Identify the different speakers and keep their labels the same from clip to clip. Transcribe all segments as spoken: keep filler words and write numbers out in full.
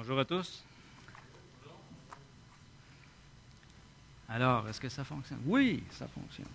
Speaker 1: Bonjour à tous. Alors, est-ce que ça fonctionne? Oui, ça fonctionne.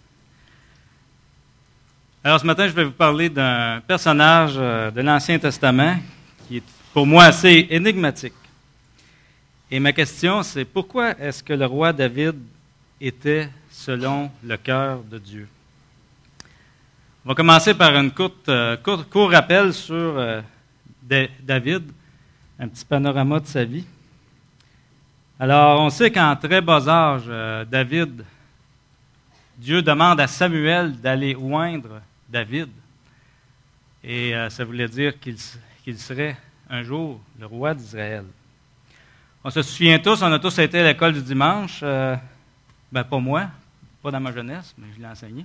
Speaker 1: Alors, ce matin, je vais vous parler d'un personnage de l'Ancien Testament qui est pour moi assez énigmatique. Et ma question, c'est pourquoi est-ce que le roi David était selon le cœur de Dieu? On va commencer par un courte, euh, court, court rappel sur euh, de, David, un petit panorama de sa vie. Alors, on sait qu'en très bas âge, euh, David, Dieu demande à Samuel d'aller oindre David. Et euh, ça voulait dire qu'il, qu'il serait un jour le roi d'Israël. On se souvient tous, on a tous été à l'école du dimanche. Euh, ben, pas moi, pas dans ma jeunesse, mais je l'ai enseigné.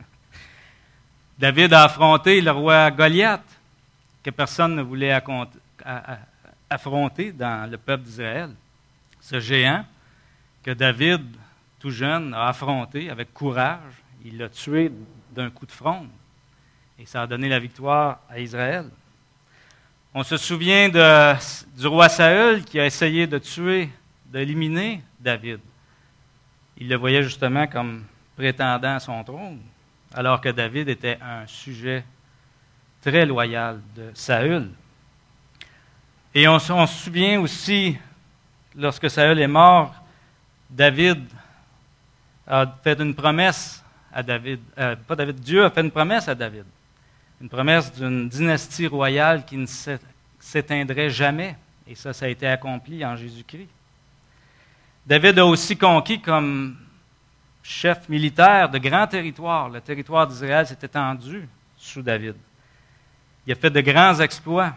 Speaker 1: David a affronté le roi Goliath, que personne ne voulait affronter, affronter dans le peuple d'Israël. Ce géant que David, tout jeune, a affronté avec courage. Il l'a tué d'un coup de fronde. Et ça a donné la victoire à Israël. On se souvient de, du roi Saül qui a essayé de tuer, d'éliminer David. Il le voyait justement comme prétendant à son trône, alors que David était un sujet très loyal de Saül. Et on, on se souvient aussi, lorsque Saül est mort, David a fait une promesse à David, euh, pas David, Dieu a fait une promesse à David, une promesse d'une dynastie royale qui ne s'éteindrait jamais, et ça, ça a été accompli en Jésus-Christ. David a aussi conquis comme chef militaire de grands territoires. Le territoire d'Israël s'est étendu sous David. Il a fait de grands exploits.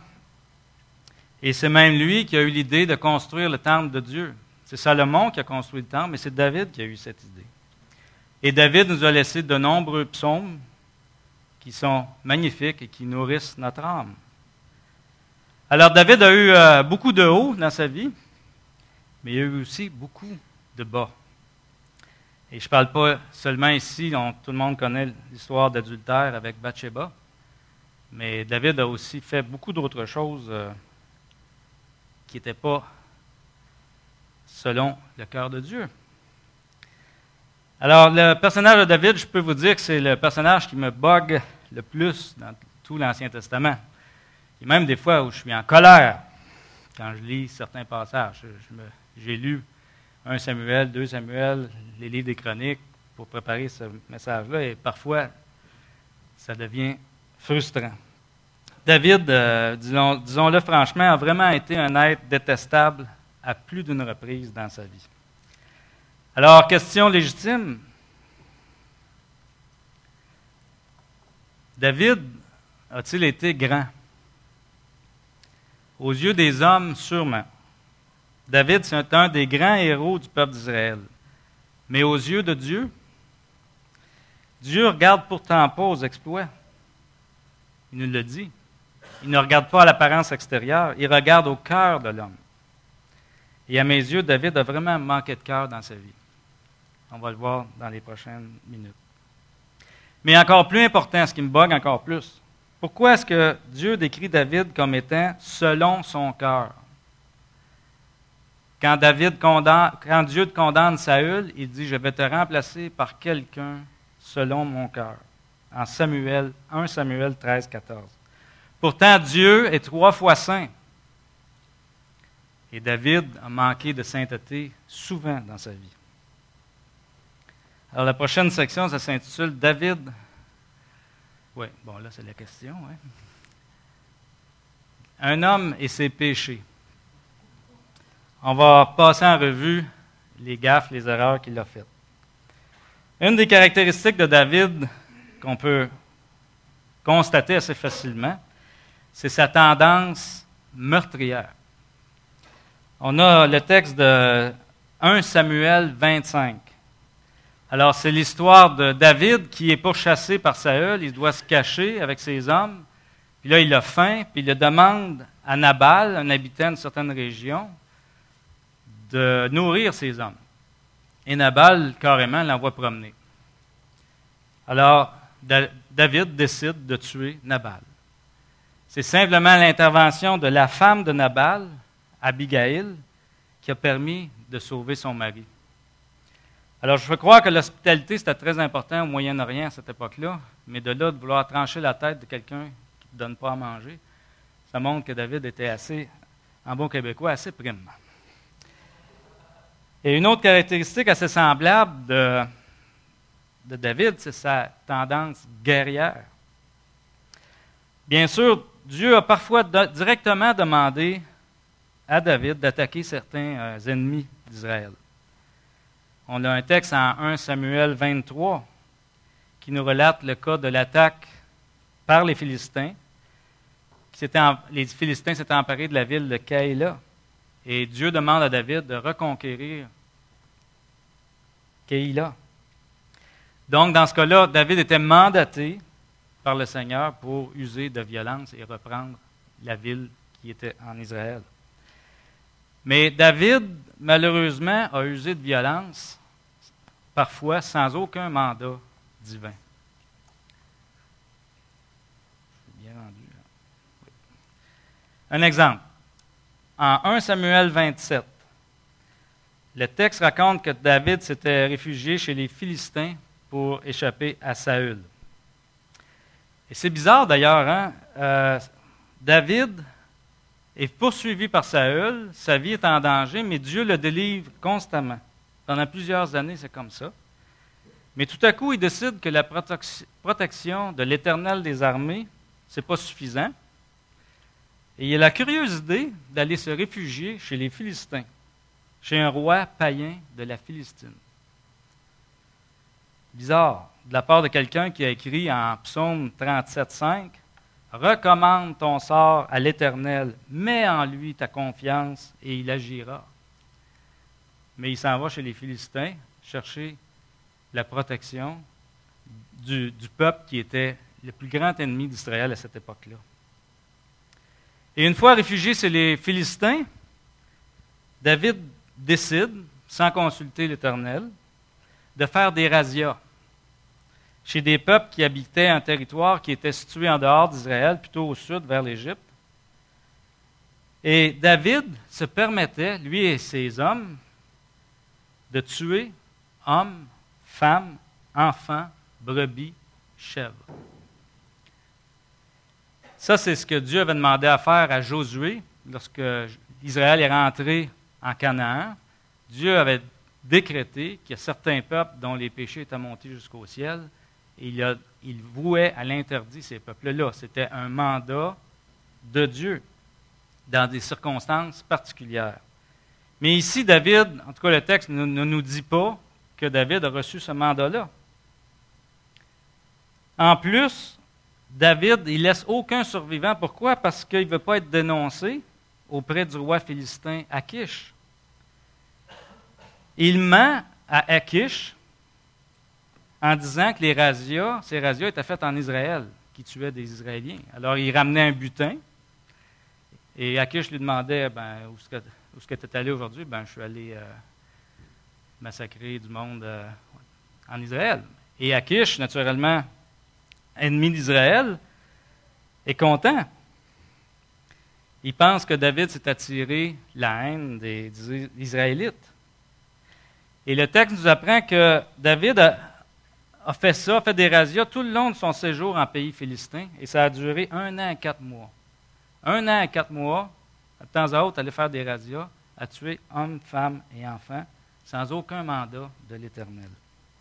Speaker 1: Et c'est même lui qui a eu l'idée de construire le temple de Dieu. C'est Salomon qui a construit le temple, mais c'est David qui a eu cette idée. Et David nous a laissé de nombreux psaumes qui sont magnifiques et qui nourrissent notre âme. Alors David a eu euh, beaucoup de hauts dans sa vie, mais il y a eu aussi beaucoup de bas. Et je ne parle pas seulement ici, on, tout le monde connaît l'histoire d'adultère avec Bathsheba, mais David a aussi fait beaucoup d'autres choses euh, qui n'étaient pas selon le cœur de Dieu. Alors, le personnage de David, je peux vous dire que c'est le personnage qui me bug le plus dans tout l'Ancien Testament. Et même des fois où je suis en colère quand je lis certains passages. Je, je me, j'ai lu un Samuel, deux Samuel, les livres des Chroniques pour préparer ce message-là, et parfois, ça devient frustrant. David, euh, disons, disons-le franchement, a vraiment été un être détestable à plus d'une reprise dans sa vie. Alors, question légitime. David a-t-il été grand? Aux yeux des hommes, sûrement. David, c'est un des grands héros du peuple d'Israël. Mais aux yeux de Dieu, Dieu ne regarde pourtant pas aux exploits. Il nous le dit. Il ne regarde pas à l'apparence extérieure, il regarde au cœur de l'homme. Et à mes yeux, David a vraiment manqué de cœur dans sa vie. On va le voir dans les prochaines minutes. Mais encore plus important, ce qui me bug encore plus, pourquoi est-ce que Dieu décrit David comme étant selon son cœur? Quand, David condamne, quand Dieu condamne Saül, il dit « Je vais te remplacer par quelqu'un selon mon cœur ». En Samuel, premier Samuel treize, quatorze. Pourtant, Dieu est trois fois saint. Et David a manqué de sainteté souvent dans sa vie. Alors, la prochaine section, ça s'intitule « David ». Oui, bon, là, c'est la question. Hein? Un homme et ses péchés. On va passer en revue les gaffes, les erreurs qu'il a faites. Une des caractéristiques de David qu'on peut constater assez facilement, c'est sa tendance meurtrière. On a le texte de premier Samuel vingt-cinq. Alors, c'est l'histoire de David qui est pourchassé par Saül. Il doit se cacher avec ses hommes. Puis là, il a faim, puis il demande à Nabal, un habitant d'une certaine région, de nourrir ses hommes. Et Nabal, carrément, l'envoie promener. Alors, David décide de tuer Nabal. C'est simplement l'intervention de la femme de Nabal Abigail, qui a permis de sauver son mari. Alors, je veux croire que l'hospitalité, c'était très important au Moyen-Orient à cette époque-là, mais de là, de vouloir trancher la tête de quelqu'un qui ne te donne pas à manger, ça montre que David était assez, en bon québécois, assez prime. Et une autre caractéristique assez semblable de, de David, c'est sa tendance guerrière. Bien sûr, Dieu a parfois de, directement demandé à David d'attaquer certains euh, ennemis d'Israël. On a un texte en premier Samuel vingt-trois qui nous relate le cas de l'attaque par les Philistins. Qui en, les Philistins s'étaient emparés de la ville de Keïla. Et Dieu demande à David de reconquérir Keïla. Donc, dans ce cas-là, David était mandaté par le Seigneur pour user de violence et reprendre la ville qui était en Israël. Mais David, malheureusement, a usé de violence, parfois sans aucun mandat divin. Je suis bien rendu. Oui. Un exemple. En premier Samuel vingt-sept, le texte raconte que David s'était réfugié chez les Philistins pour échapper à Saül. Et c'est bizarre d'ailleurs, hein? Euh, David est poursuivi par Saül, sa vie est en danger, mais Dieu le délivre constamment. Pendant plusieurs années, c'est comme ça. Mais tout à coup, il décide que la protection de l'Éternel des armées, ce n'est pas suffisant. Et il a la curieuse idée d'aller se réfugier chez les Philistins, chez un roi païen de la Philistine. Bizarre, de la part de quelqu'un qui a écrit en Psaume trente-sept, cinq, « Recommande ton sort à l'Éternel, mets en lui ta confiance et il agira. » Mais il s'en va chez les Philistins chercher la protection du, du peuple qui était le plus grand ennemi d'Israël à cette époque-là. Et une fois réfugié chez les Philistins, David décide, sans consulter l'Éternel, de faire des razzias chez des peuples qui habitaient un territoire qui était situé en dehors d'Israël, plutôt au sud, vers l'Égypte. Et David se permettait, lui et ses hommes, de tuer hommes, femmes, enfants, brebis, chèvres. Ça, c'est ce que Dieu avait demandé à faire à Josué lorsque Israël est rentré en Canaan. Dieu avait décrété qu'il y a certains peuples dont les péchés étaient montés jusqu'au ciel, et il, a, il vouait à l'interdit ces peuples-là. C'était un mandat de Dieu dans des circonstances particulières. Mais ici, David, en tout cas le texte ne, ne nous dit pas que David a reçu ce mandat-là. En plus, David, il ne laisse aucun survivant. Pourquoi? Parce qu'il ne veut pas être dénoncé auprès du roi philistin Akish. Il ment à Akish en disant que les razzias, ces razzias étaient faites en Israël, qui tuaient des Israéliens. Alors, il ramenait un butin, et Akish lui demandait, ben, où est-ce que, où est-ce que tu es allé aujourd'hui? Ben, je suis allé euh, massacrer du monde euh, en Israël. Et Akish, naturellement, ennemi d'Israël, est content. Il pense que David s'est attiré la haine des, des Israélites. Et le texte nous apprend que David a, a fait ça, a fait des razzias tout le long de son séjour en pays philistin, et ça a duré un an et quatre mois. Un an et quatre mois, de temps à autre, aller faire des razzias, à tuer hommes, femmes et enfants, sans aucun mandat de l'Éternel.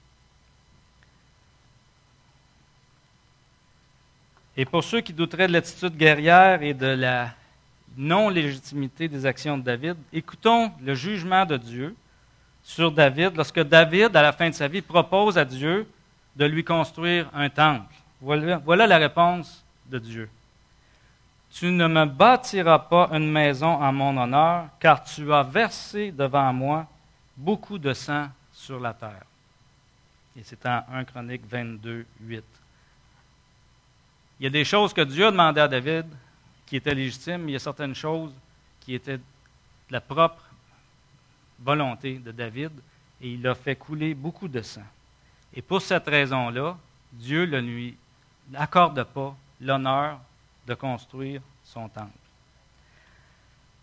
Speaker 1: Et pour ceux qui douteraient de l'attitude guerrière et de la non-légitimité des actions de David, écoutons le jugement de Dieu sur David lorsque David, à la fin de sa vie, propose à Dieu de lui construire un temple. Voilà, voilà la réponse de Dieu. « Tu ne me bâtiras pas une maison en mon honneur, car tu as versé devant moi beaucoup de sang sur la terre. » Et c'est en premier Chroniques vingt-deux, huit. Il y a des choses que Dieu a demandé à David qui étaient légitimes, mais il y a certaines choses qui étaient de la propre volonté de David, et il a fait couler beaucoup de sang. Et pour cette raison-là, Dieu ne lui accorde pas l'honneur de construire son temple.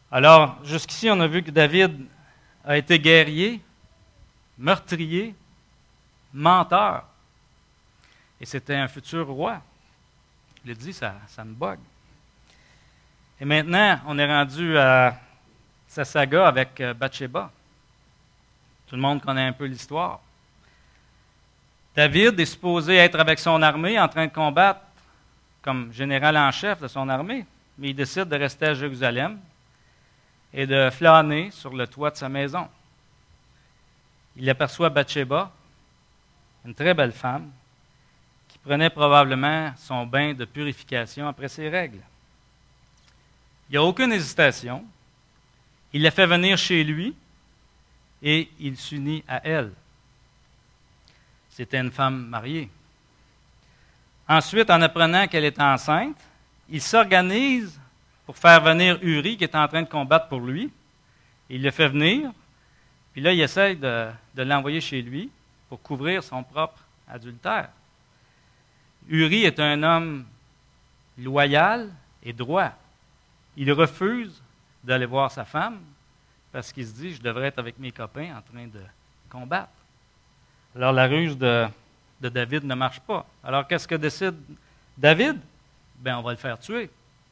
Speaker 1: Alors, jusqu'ici, on a vu que David a été guerrier, meurtrier, menteur. Et c'était un futur roi. Je l'ai dit, ça, ça me bug. Et maintenant, on est rendu à sa saga avec Bathsheba. Tout le monde connaît un peu l'histoire. David est supposé être avec son armée en train de combattre comme général en chef de son armée, mais il décide de rester à Jérusalem et de flâner sur le toit de sa maison. Il aperçoit Bathsheba, une très belle femme, qui prenait probablement son bain de purification après ses règles. Il n'y a aucune hésitation. Il la fait venir chez lui et il s'unit à elle. C'était une femme mariée. Ensuite, en apprenant qu'elle est enceinte, il s'organise pour faire venir Uri, qui est en train de combattre pour lui. Il le fait venir, puis là, il essaie de, de l'envoyer chez lui pour couvrir son propre adultère. Uri est un homme loyal et droit. Il refuse d'aller voir sa femme parce qu'il se dit « je devrais être avec mes copains en train de combattre ». Alors la ruse de, de David ne marche pas. Alors qu'est-ce que décide David? Bien, on va le faire tuer.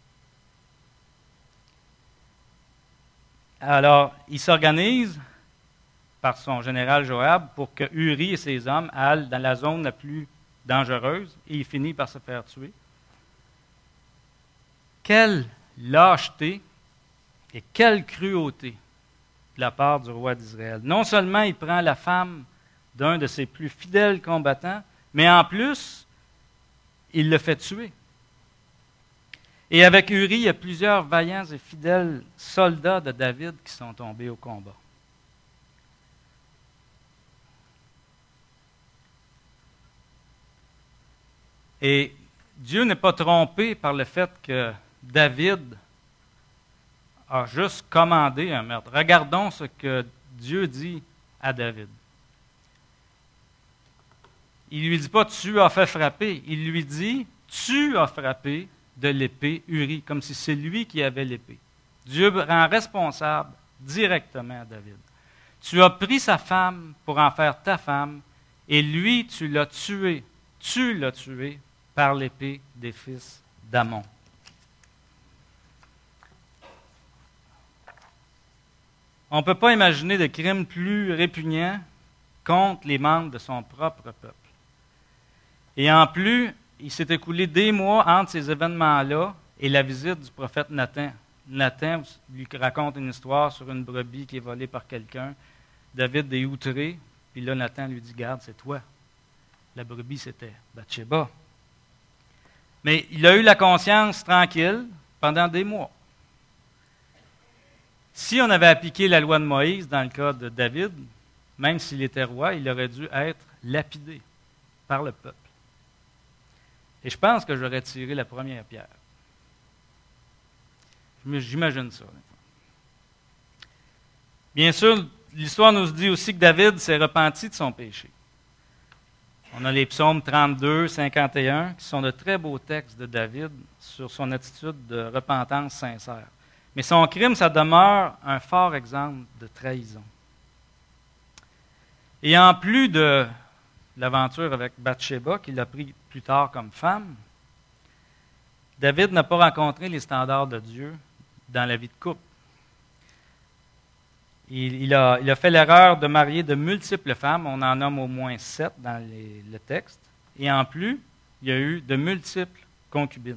Speaker 1: Alors, il s'organise par son général Joab pour que Uri et ses hommes aillent dans la zone la plus dangereuse et il finit par se faire tuer. Quelle lâcheté et quelle cruauté de la part du roi d'Israël. Non seulement il prend la femme d'un de ses plus fidèles combattants, mais en plus, il le fait tuer. Et avec Uri, il y a plusieurs vaillants et fidèles soldats de David qui sont tombés au combat. Et Dieu n'est pas trompé par le fait que David a juste commandé un meurtre. Regardons ce que Dieu dit à David. Il ne lui dit pas « tu as fait frapper », il lui dit « tu as frappé de l'épée Uri », comme si c'est lui qui avait l'épée. Dieu rend responsable directement à David. « Tu as pris sa femme pour en faire ta femme, et lui tu l'as tué, tu l'as tué par l'épée des fils d'Ammon. » On ne peut pas imaginer de crime plus répugnant contre les membres de son propre peuple. Et en plus, il s'est écoulé des mois entre ces événements-là et la visite du prophète Nathan. Nathan lui raconte une histoire sur une brebis qui est volée par quelqu'un. David est outré, puis là, Nathan lui dit « Garde, c'est toi. » La brebis, c'était Bathsheba. Mais il a eu la conscience tranquille pendant des mois. Si on avait appliqué la loi de Moïse dans le cas de David, même s'il était roi, il aurait dû être lapidé par le peuple. Et je pense que j'aurais tiré la première pierre. J'imagine ça. Bien sûr, l'histoire nous dit aussi que David s'est repenti de son péché. On a les psaumes trente-deux, cinquante et un, qui sont de très beaux textes de David sur son attitude de repentance sincère. Mais son crime, ça demeure un fort exemple de trahison. Et en plus de l'aventure avec Bathsheba, qu'il a pris plus tard comme femme, David n'a pas rencontré les standards de Dieu dans la vie de couple. Il, il, a, il a fait l'erreur de marier de multiples femmes, on en nomme au moins sept dans les, le texte, et en plus, il y a eu de multiples concubines.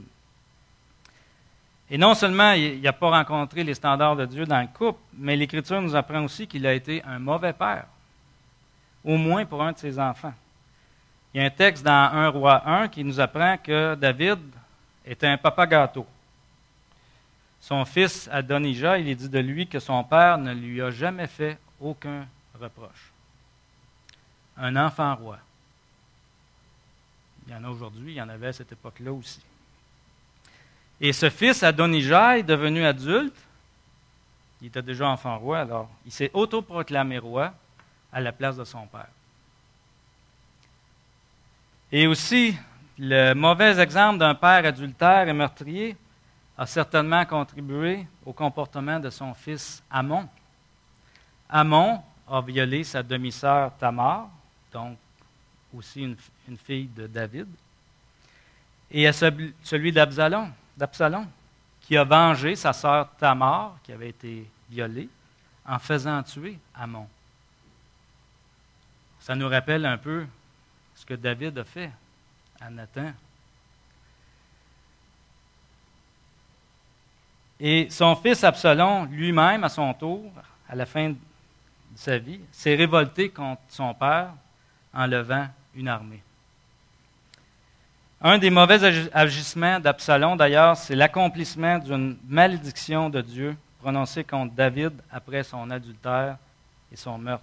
Speaker 1: Et non seulement il n'a pas rencontré les standards de Dieu dans le couple, mais l'Écriture nous apprend aussi qu'il a été un mauvais père, au moins pour un de ses enfants. Il y a un texte dans un roi un qui nous apprend que David était un papa gâteau. Son fils Adonijah, il est dit de lui que son père ne lui a jamais fait aucun reproche. Un enfant roi. Il y en a aujourd'hui, il y en avait à cette époque-là aussi. Et ce fils Adonijah est devenu adulte. Il était déjà enfant roi, alors il s'est autoproclamé roi à la place de son père. Et aussi, le mauvais exemple d'un père adultère et meurtrier a certainement contribué au comportement de son fils Amon. Amon a violé sa demi-sœur Tamar, donc aussi une, une fille de David, et à celui d'Absalom, d'Absalom, qui a vengé sa sœur Tamar, qui avait été violée, en faisant tuer Amon. Ça nous rappelle un peu ce que David a fait à Nathan. Et son fils Absalom, lui-même, à son tour, à la fin de sa vie, s'est révolté contre son père en levant une armée. Un des mauvais agissements d'Absalom, d'ailleurs, c'est l'accomplissement d'une malédiction de Dieu prononcée contre David après son adultère et son meurtre.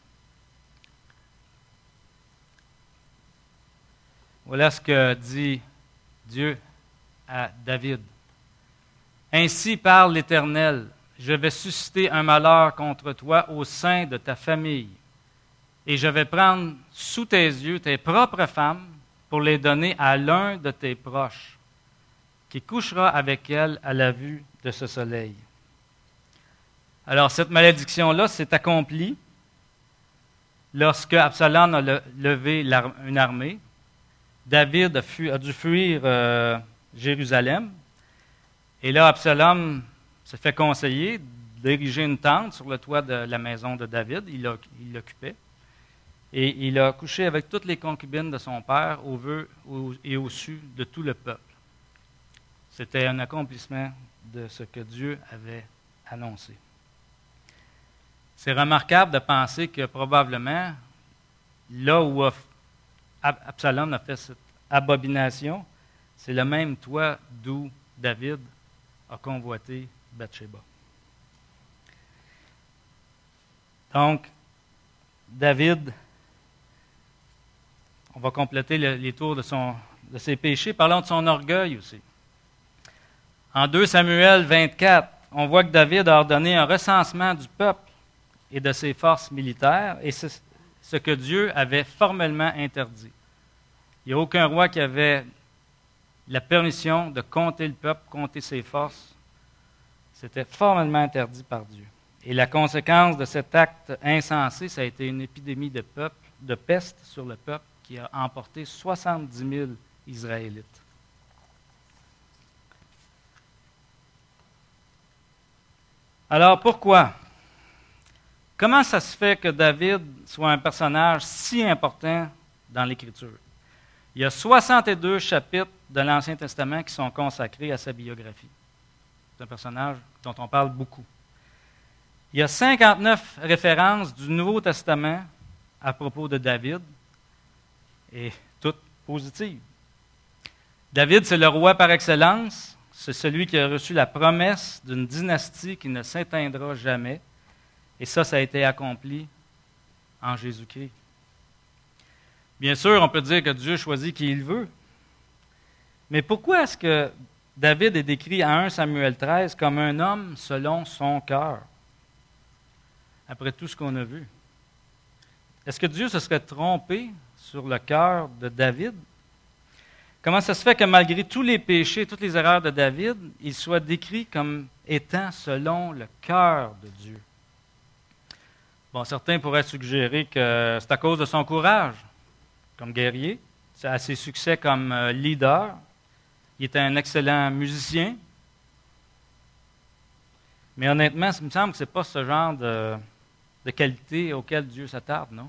Speaker 1: Voilà ce que dit Dieu à David. Ainsi parle l'Éternel, je vais susciter un malheur contre toi au sein de ta famille, et je vais prendre sous tes yeux tes propres femmes pour les donner à l'un de tes proches, qui couchera avec elles à la vue de ce soleil. Alors, cette malédiction-là s'est accomplie lorsque Absalom a levé une armée. David a, fu- a dû fuir euh, Jérusalem. Et là, Absalom se fait conseiller d'ériger une tente sur le toit de la maison de David. Il l'occupait. Et il a couché avec toutes les concubines de son père au vu et au su de tout le peuple. C'était un accomplissement de ce que Dieu avait annoncé. C'est remarquable de penser que probablement, là où Absalom a fait cette abomination, c'est le même toit d'où David a convoité Bathsheba. Donc, David, on va compléter le, les tours de, son, de ses péchés, parlant de son orgueil aussi. En deux Samuel vingt-quatre, on voit que David a ordonné un recensement du peuple et de ses forces militaires, et c'est ce que Dieu avait formellement interdit. Il n'y a aucun roi qui avait la permission de compter le peuple, compter ses forces. C'était formellement interdit par Dieu. Et la conséquence de cet acte insensé, ça a été une épidémie de, peuple, de peste sur le peuple qui a emporté soixante-dix mille Israélites. Alors pourquoi? Comment ça se fait que David soit un personnage si important dans l'Écriture? Il y a soixante-deux chapitres de l'Ancien Testament qui sont consacrés à sa biographie. C'est un personnage dont on parle beaucoup. Il y a cinquante-neuf références du Nouveau Testament à propos de David, et toutes positives. David, c'est le roi par excellence. C'est celui qui a reçu la promesse d'une dynastie qui ne s'éteindra jamais. Et ça, ça a été accompli en Jésus-Christ. Bien sûr, on peut dire que Dieu choisit qui il veut. Mais pourquoi est-ce que David est décrit à premier Samuel treize comme un homme selon son cœur, après tout ce qu'on a vu? Est-ce que Dieu se serait trompé sur le cœur de David? Comment ça se fait que malgré tous les péchés, toutes les erreurs de David, il soit décrit comme étant selon le cœur de Dieu? Bon, certains pourraient suggérer que c'est à cause de son courage comme guerrier, à ses succès comme leader. Il était un excellent musicien. Mais honnêtement, il me semble que ce n'est pas ce genre de, de qualité auquel Dieu s'attarde, non?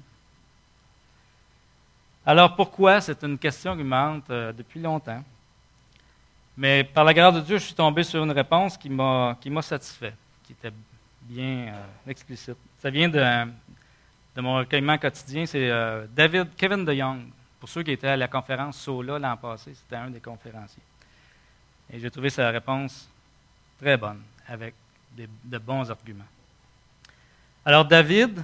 Speaker 1: Alors pourquoi? C'est une question qui me hante euh, depuis longtemps. Mais par la grâce de Dieu, je suis tombé sur une réponse qui m'a, qui m'a satisfait, qui était bien euh, explicite. Ça vient de, de mon recueillement quotidien. C'est euh, David, Kevin DeYoung. Pour ceux qui étaient à la conférence Sola l'an passé, c'était un des conférenciers. Et j'ai trouvé sa réponse très bonne, avec des, de bons arguments. Alors David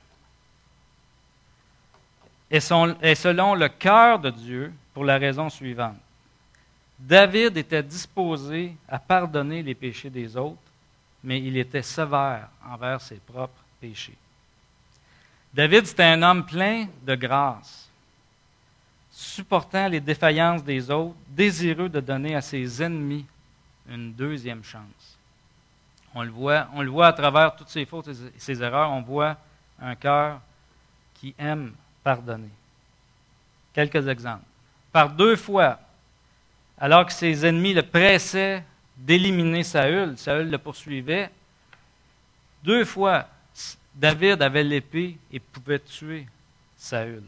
Speaker 1: est, son, est selon le cœur de Dieu pour la raison suivante. David était disposé à pardonner les péchés des autres, mais il était sévère envers ses propres péchés. David, c'était un homme plein de grâce, supportant les défaillances des autres, désireux de donner à ses ennemis une deuxième chance. On le voit, on le voit à travers toutes ses fautes et ses erreurs, on voit un cœur qui aime pardonner. Quelques exemples. Par deux fois, alors que ses ennemis le pressaient d'éliminer Saül, Saül le poursuivait, deux fois, David avait l'épée et pouvait tuer Saül.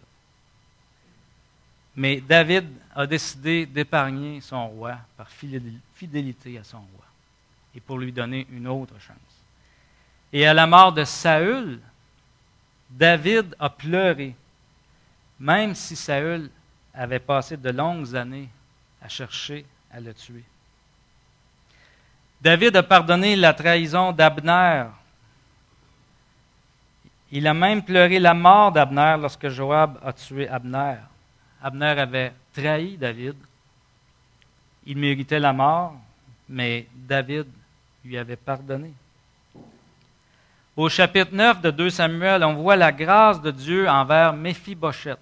Speaker 1: Mais David a décidé d'épargner son roi par fidélité à son roi et pour lui donner une autre chance. Et à la mort de Saül, David a pleuré, même si Saül avait passé de longues années à chercher à le tuer. David a pardonné la trahison d'Abner. Il a même pleuré la mort d'Abner lorsque Joab a tué Abner. Abner avait trahi David. Il méritait la mort, mais David lui avait pardonné. Au chapitre neuf de deux Samuel, on voit la grâce de Dieu envers Méphibosheth.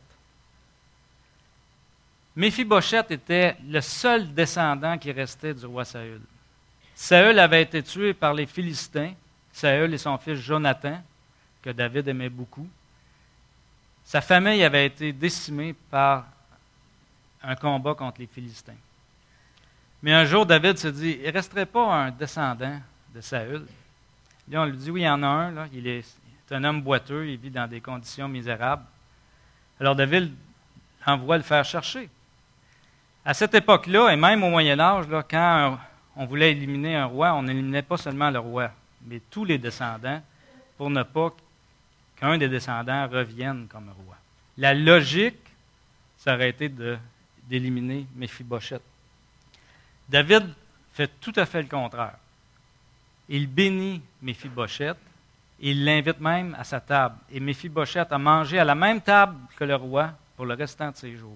Speaker 1: Méphibosheth était le seul descendant qui restait du roi Saül. Saül avait été tué par les Philistins, Saül et son fils Jonathan, que David aimait beaucoup. Sa famille avait été décimée par un combat contre les Philistins. Mais un jour, David se dit, il ne resterait pas un descendant de Saül. Là, on lui dit, oui, il y en a un, là. Il est, c'est un homme boiteux, il vit dans des conditions misérables. Alors David envoie le faire chercher. À cette époque-là, et même au Moyen Âge, là, quand on voulait éliminer un roi, on n'éliminait pas seulement le roi, mais tous les descendants, pour ne pas qu'un des descendants revienne comme roi. La logique, ça aurait été de, d'éliminer Méphibosheth. David fait tout à fait le contraire. Il bénit Méphibosheth, il l'invite même à sa table. Et Méphibosheth a mangé à la même table que le roi pour le restant de ses jours.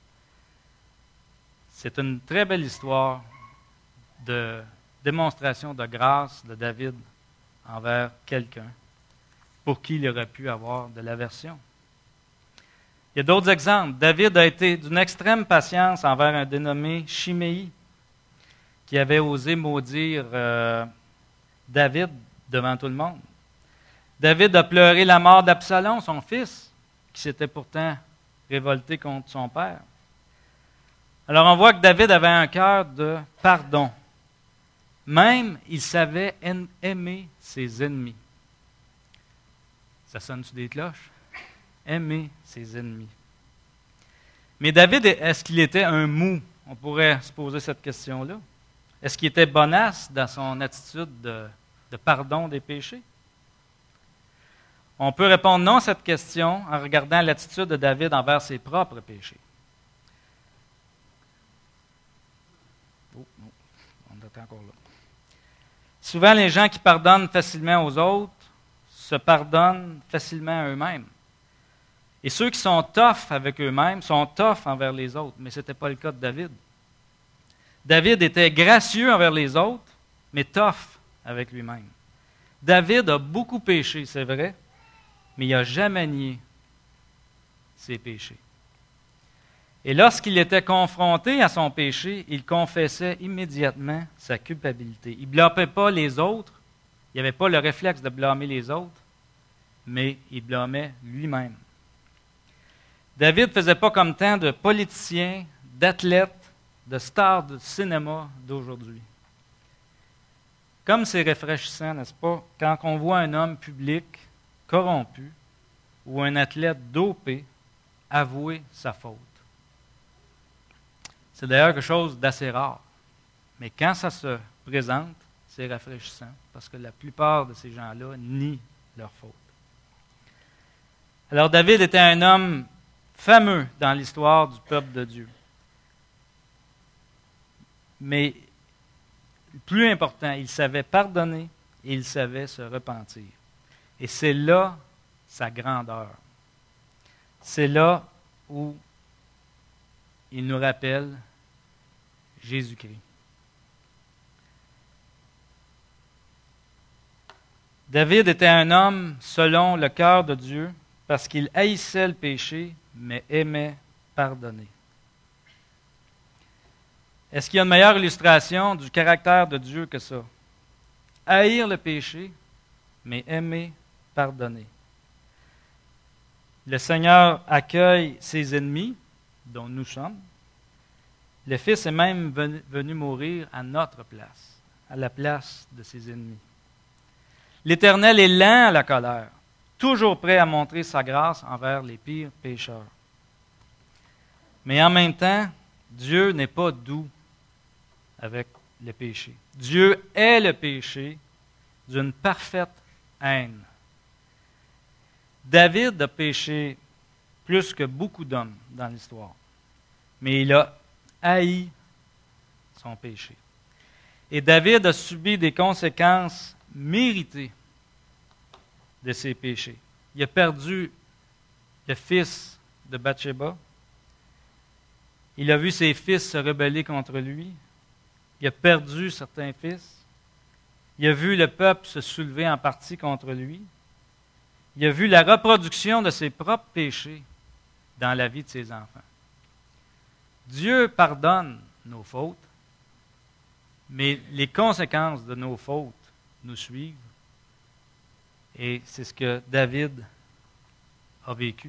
Speaker 1: C'est une très belle histoire de démonstration de grâce de David envers quelqu'un pour qui il aurait pu avoir de l'aversion. Il y a d'autres exemples. David a été d'une extrême patience envers un dénommé Chiméi, qui avait osé maudire euh, David devant tout le monde. David a pleuré la mort d'Absalom, son fils, qui s'était pourtant révolté contre son père. Alors on voit que David avait un cœur de pardon. Même, il savait aimer ses ennemis. Ça sonne-tu des cloches? Aimer ses ennemis. Mais David, est-ce qu'il était un mou? On pourrait se poser cette question-là. Est-ce qu'il était bonasse dans son attitude de, de pardon des péchés? On peut répondre non à cette question en regardant l'attitude de David envers ses propres péchés. Oh, non, on est encore là. Souvent, les gens qui pardonnent facilement aux autres se pardonnent facilement à eux-mêmes. Et ceux qui sont tough avec eux-mêmes sont tough envers les autres, mais ce n'était pas le cas de David. David était gracieux envers les autres, mais tough avec lui-même. David a beaucoup péché, c'est vrai, mais il n'a jamais nié ses péchés. Et lorsqu'il était confronté à son péché, il confessait immédiatement sa culpabilité. Il ne blâmait pas les autres, il n'avait pas le réflexe de blâmer les autres, mais il blâmait lui-même. David ne faisait pas comme tant de politiciens, d'athlètes, de stars de cinéma d'aujourd'hui. Comme c'est rafraîchissant, n'est-ce pas, quand on voit un homme public corrompu ou un athlète dopé avouer sa faute. C'est d'ailleurs quelque chose d'assez rare. Mais quand ça se présente, c'est rafraîchissant parce que la plupart de ces gens-là nient leur faute. Alors David était un homme fameux dans l'histoire du peuple de Dieu. Mais le plus important, il savait pardonner et il savait se repentir. Et c'est là sa grandeur. C'est là où il nous rappelle Jésus-Christ. David était un homme selon le cœur de Dieu parce qu'il haïssait le péché, mais aimait pardonner. Est-ce qu'il y a une meilleure illustration du caractère de Dieu que ça? Haïr le péché, mais aimer, pardonner. Le Seigneur accueille ses ennemis, dont nous sommes. Le Fils est même venu, venu mourir à notre place, à la place de ses ennemis. L'Éternel est lent à la colère, toujours prêt à montrer sa grâce envers les pires pécheurs. Mais en même temps, Dieu n'est pas doux avec le péché. Dieu est le péché d'une parfaite haine. David a péché plus que beaucoup d'hommes dans l'histoire, mais il a haï son péché. Et David a subi des conséquences méritées de ses péchés. Il a perdu le fils de Bathsheba. Il a vu ses fils se rebeller contre lui. Il a perdu certains fils. Il a vu le peuple se soulever en partie contre lui. Il a vu la reproduction de ses propres péchés dans la vie de ses enfants. Dieu pardonne nos fautes, mais les conséquences de nos fautes nous suivent. Et c'est ce que David a vécu.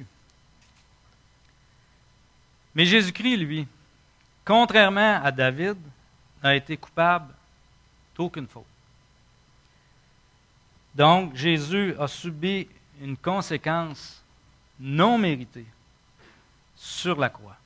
Speaker 1: Mais Jésus-Christ, lui, contrairement à David, n'a été coupable d'aucune faute. Donc, Jésus a subi une conséquence non méritée sur la croix.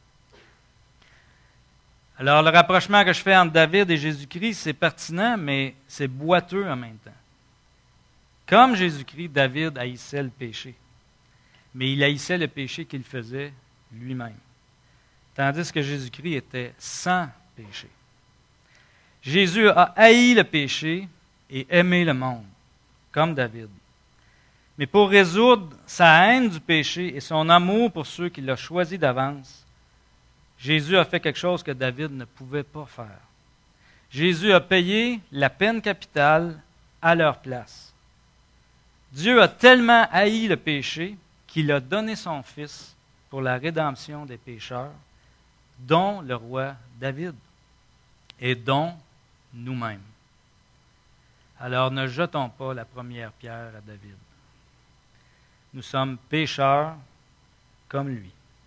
Speaker 1: Alors, le rapprochement que je fais entre David et Jésus-Christ, c'est pertinent, mais c'est boiteux en même temps. Comme Jésus-Christ, David haïssait le péché, mais il haïssait le péché qu'il faisait lui-même, tandis que Jésus-Christ était sans péché. Jésus a haï le péché et aimé le monde, comme David. Mais pour résoudre sa haine du péché et son amour pour ceux qu'il a choisis d'avance, Jésus a fait quelque chose que David ne pouvait pas faire. Jésus a payé la peine capitale à leur place. Dieu a tellement haï le péché qu'il a donné son Fils pour la rédemption des pécheurs, dont le roi David et dont nous-mêmes. Alors ne jetons pas la première pierre à David. Nous sommes pécheurs comme lui.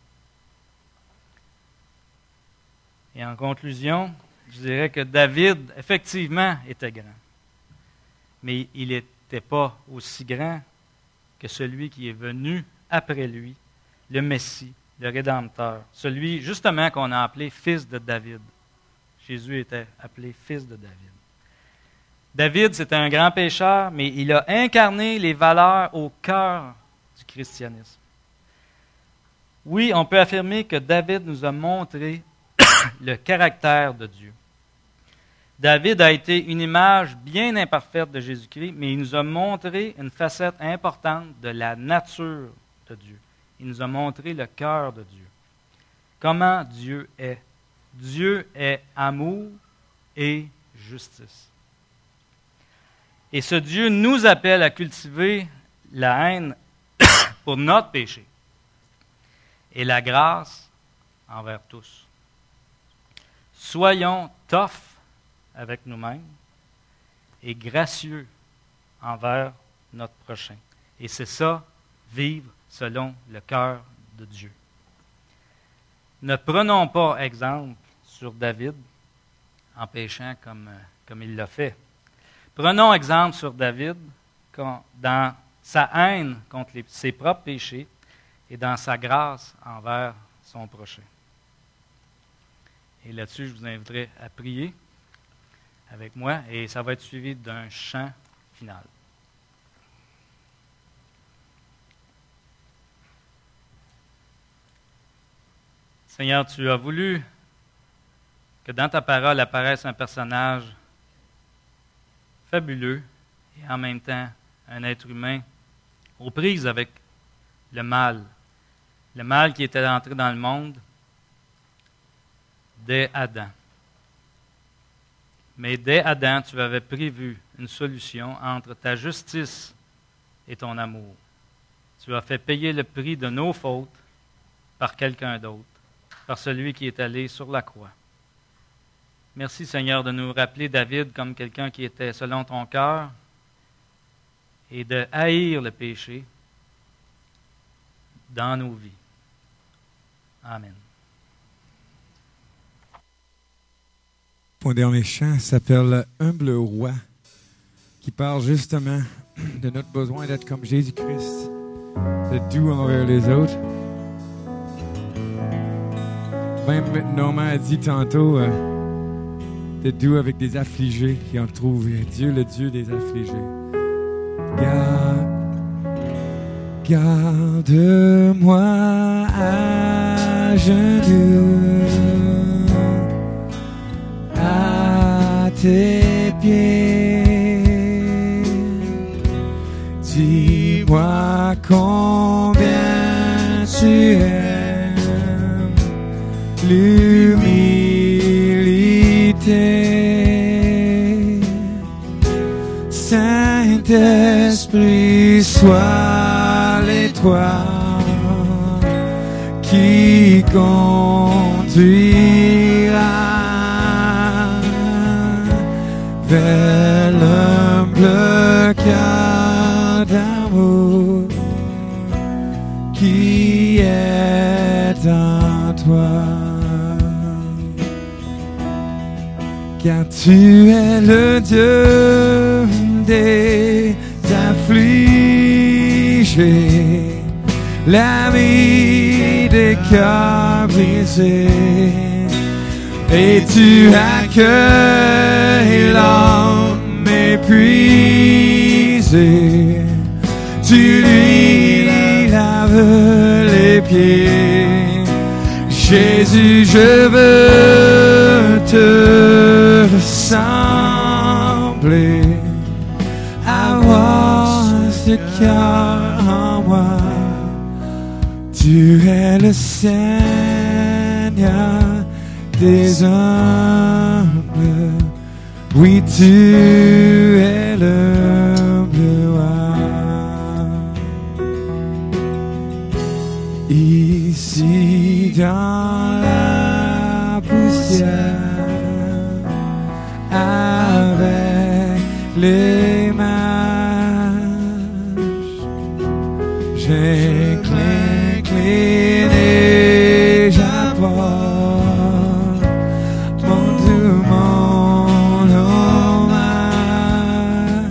Speaker 1: Et en conclusion, je dirais que David, effectivement, était grand. Mais il n'était pas aussi grand que celui qui est venu après lui, le Messie, le Rédempteur, celui justement qu'on a appelé fils de David. Jésus était appelé fils de David. David, c'était un grand pécheur, mais il a incarné les valeurs au cœur du christianisme. Oui, on peut affirmer que David nous a montré le caractère de Dieu. David a été une image bien imparfaite de Jésus-Christ, mais il nous a montré une facette importante de la nature de Dieu. Il nous a montré le cœur de Dieu. Comment Dieu est. Dieu est amour et justice. Et ce Dieu nous appelle à cultiver la haine pour notre péché et la grâce envers tous. Soyons tough avec nous-mêmes et gracieux envers notre prochain. Et c'est ça, vivre selon le cœur de Dieu. Ne prenons pas exemple sur David en péchant comme, comme il l'a fait. Prenons exemple sur David dans sa haine contre les, ses propres péchés et dans sa grâce envers son prochain. Et là-dessus, je vous inviterai à prier avec moi et ça va être suivi d'un chant final. Seigneur, tu as voulu que dans ta parole apparaisse un personnage fabuleux et en même temps un être humain aux prises avec le mal. Le mal qui était entré dans le monde dès Adam. Mais dès Adam, tu avais prévu une solution entre ta justice et ton amour. Tu as fait payer le prix de nos fautes par quelqu'un d'autre, par celui qui est allé sur la croix. Merci, Seigneur, de nous rappeler David comme quelqu'un qui était selon ton cœur et de haïr le péché dans nos vies. Amen.
Speaker 2: Mon dernier chant s'appelle « Humble roi », qui parle justement de notre besoin d'être comme Jésus-Christ, de doux envers les autres. Même Normand a dit tantôt, euh, de doux avec des affligés, qui en trouvent Dieu, le Dieu des affligés. Garde, garde-moi à genoux, à tes pieds. Dis-moi combien tu aimes l'humilité. Saint-Esprit, sois l'étoile qui conduira vers l'humble cœur d'amour qui est en toi. Car tu es le Dieu des affligés, l'ami des cœurs brisés, et tu accueilles l'homme épuisé, tu lui laves les pieds. Jésus, je veux te ressembler, avoir ce cœur en moi. Tu es le Seigneur des humbles, oui, tu es l'humble roi. Ici dans la poussière, avec les mages, j'incline et j'apporte mon doux, mon hommage.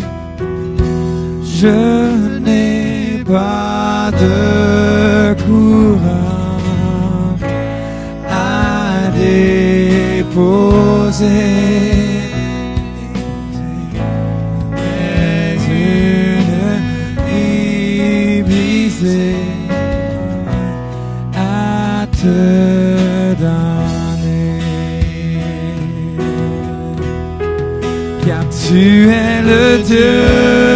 Speaker 2: Je n'ai pas de courant à déposer, mais une vie brisée à te donner. Car tu es le Dieu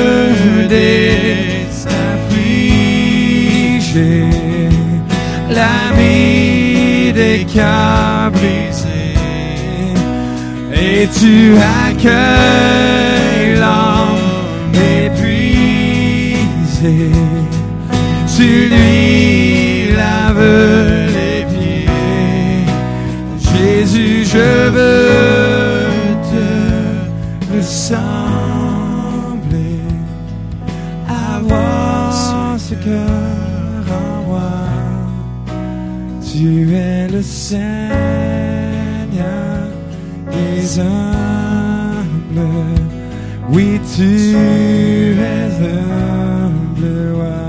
Speaker 2: des affligés, l'ami des cœurs brisés, et tu accueilles l'homme épuisé, tu lui laves les pieds. Jésus, je veux te ressembler, avoir ce cœur en moi. Tu es le Seigneur des humbles, oui, tu es humble roi.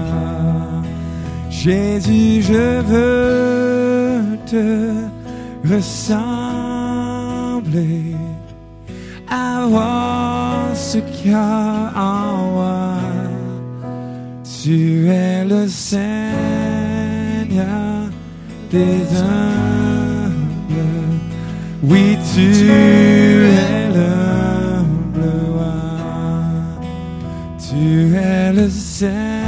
Speaker 2: Jésus, je veux te ressembler, avoir ce cœur en moi. Tu es le Seigneur des humbles, oui, tu es l'humble roi. Tu es le Seigneur